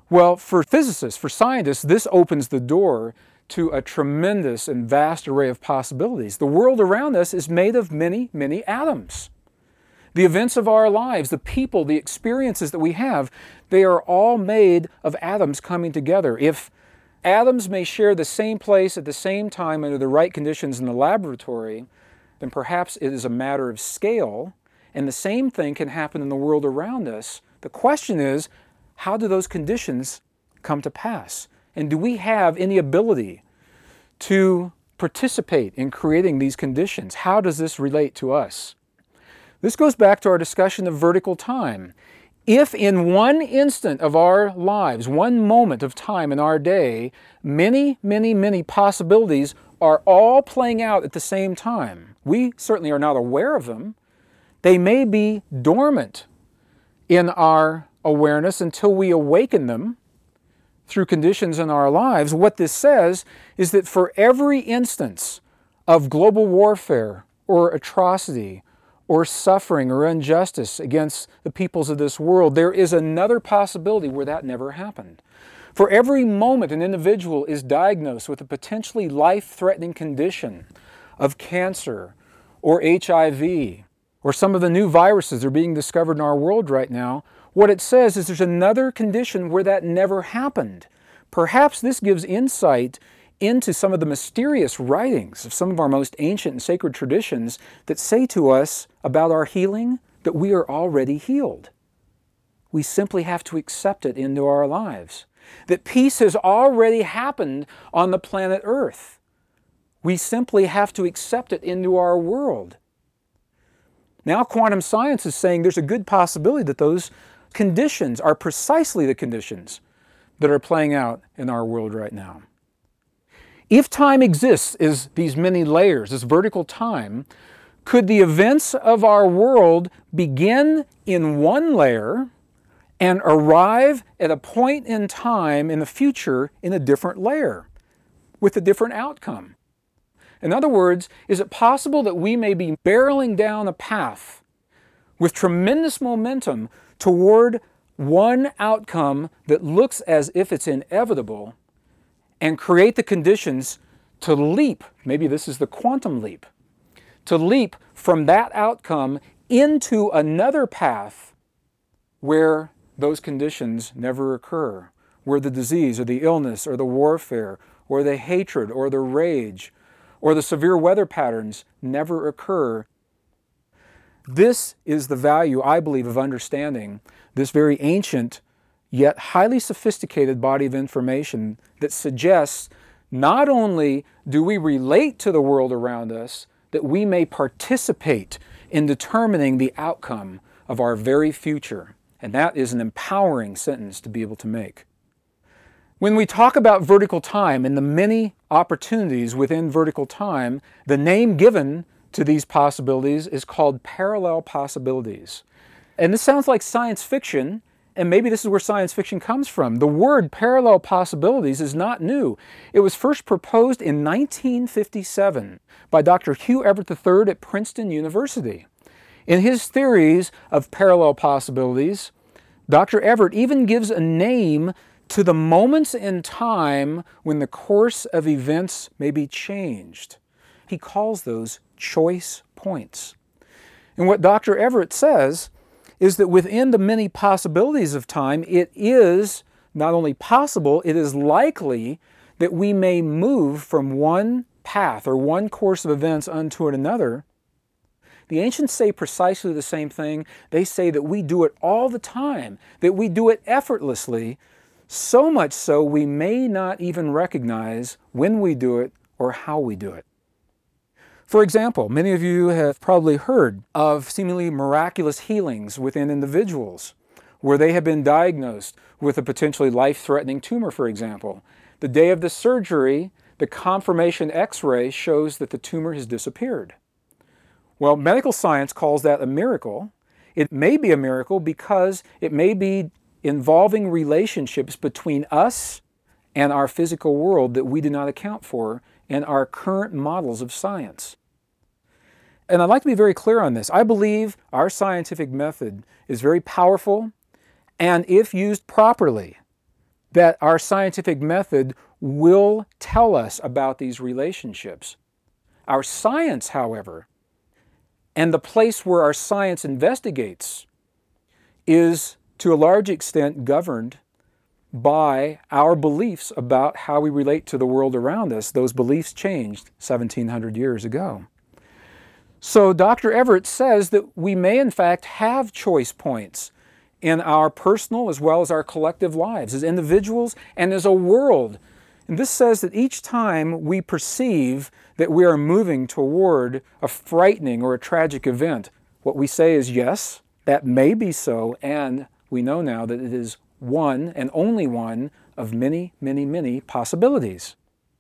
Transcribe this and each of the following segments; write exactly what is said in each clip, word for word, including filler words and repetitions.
Well, for physicists, for scientists, this opens the door to a tremendous and vast array of possibilities. The world around us is made of many, many atoms. The events of our lives, the people, the experiences that we have, they are all made of atoms coming together. If atoms may share the same place at the same time under the right conditions in the laboratory, then perhaps it is a matter of scale, and the same thing can happen in the world around us. The question is, how do those conditions come to pass? And do we have any ability to participate in creating these conditions? How does this relate to us? This goes back to our discussion of vertical time. If in one instant of our lives, one moment of time in our day, many, many, many possibilities are all playing out at the same time, we certainly are not aware of them. They may be dormant in our awareness until we awaken them through conditions in our lives. What this says is that for every instance of global warfare or atrocity or suffering or injustice against the peoples of this world, there is another possibility where that never happened. For every moment an individual is diagnosed with a potentially life-threatening condition of cancer or H I V or some of the new viruses that are being discovered in our world right now, what it says is there's another condition where that never happened. Perhaps this gives insight into some of the mysterious writings of some of our most ancient and sacred traditions that say to us about our healing that we are already healed. We simply have to accept it into our lives. That peace has already happened on the planet Earth. We simply have to accept it into our world. Now quantum science is saying there's a good possibility that those conditions are precisely the conditions that are playing out in our world right now. If time exists as these many layers, this vertical time, could the events of our world begin in one layer and arrive at a point in time in the future in a different layer with a different outcome? In other words, is it possible that we may be barreling down a path with tremendous momentum toward one outcome that looks as if it's inevitable, and create the conditions to leap, maybe this is the quantum leap, to leap from that outcome into another path where those conditions never occur, where the disease or the illness or the warfare or the hatred or the rage or the severe weather patterns never occur. This is the value, I believe, of understanding this very ancient yet highly sophisticated body of information that suggests not only do we relate to the world around us, that we may participate in determining the outcome of our very future. And that is an empowering sentence to be able to make. When we talk about vertical time and the many opportunities within vertical time, the name given to these possibilities is called parallel possibilities. And this sounds like science fiction, and maybe this is where science fiction comes from. The word parallel possibilities is not new. It was first proposed in nineteen fifty-seven by Doctor Hugh Everett the third at Princeton University. In his theories of parallel possibilities, Doctor Everett even gives a name to the moments in time when the course of events may be changed. He calls those choice points. And what Doctor Everett says is that within the many possibilities of time, it is not only possible, it is likely that we may move from one path or one course of events unto another. The ancients say precisely the same thing. They say that we do it all the time, that we do it effortlessly, so much so we may not even recognize when we do it or how we do it. For example, many of you have probably heard of seemingly miraculous healings within individuals where they have been diagnosed with a potentially life-threatening tumor, for example. The day of the surgery, the confirmation X-ray shows that the tumor has disappeared. Well, medical science calls that a miracle. It may be a miracle because it may be involving relationships between us and our physical world that we do not account for in our current models of science. And I'd like to be very clear on this. I believe our scientific method is very powerful, and if used properly, that our scientific method will tell us about these relationships. Our science, however, and the place where our science investigates, is to a large extent governed by our beliefs about how we relate to the world around us. Those beliefs changed seventeen hundred years ago. So Doctor Everett says that we may in fact have choice points in our personal as well as our collective lives as individuals and as a world. And this says that each time we perceive that we are moving toward a frightening or a tragic event, what we say is yes, that may be so, and we know now that it is one and only one of many, many, many possibilities.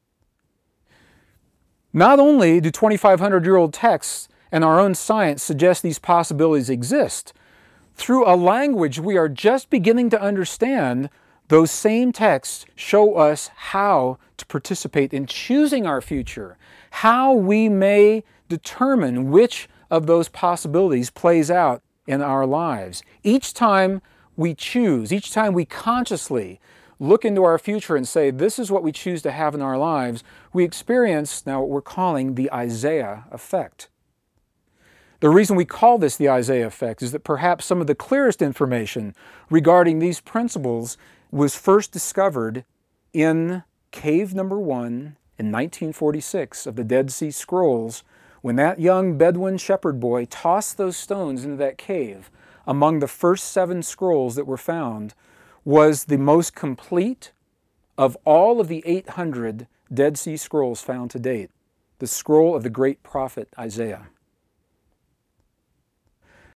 Not only do twenty-five hundred year old texts and our own science suggest these possibilities exist, through a language we are just beginning to understand, those same texts show us how to participate in choosing our future, how we may determine which of those possibilities plays out in our lives. Each time we choose, each time we consciously look into our future and say, this is what we choose to have in our lives, we experience now what we're calling the Isaiah effect. The reason we call this the Isaiah effect is that perhaps some of the clearest information regarding these principles was first discovered in cave number one in nineteen forty-six of the Dead Sea Scrolls, when that young Bedouin shepherd boy tossed those stones into that cave. Among the first seven scrolls that were found was the most complete of all of the eight hundred Dead Sea Scrolls found to date, the scroll of the great prophet Isaiah.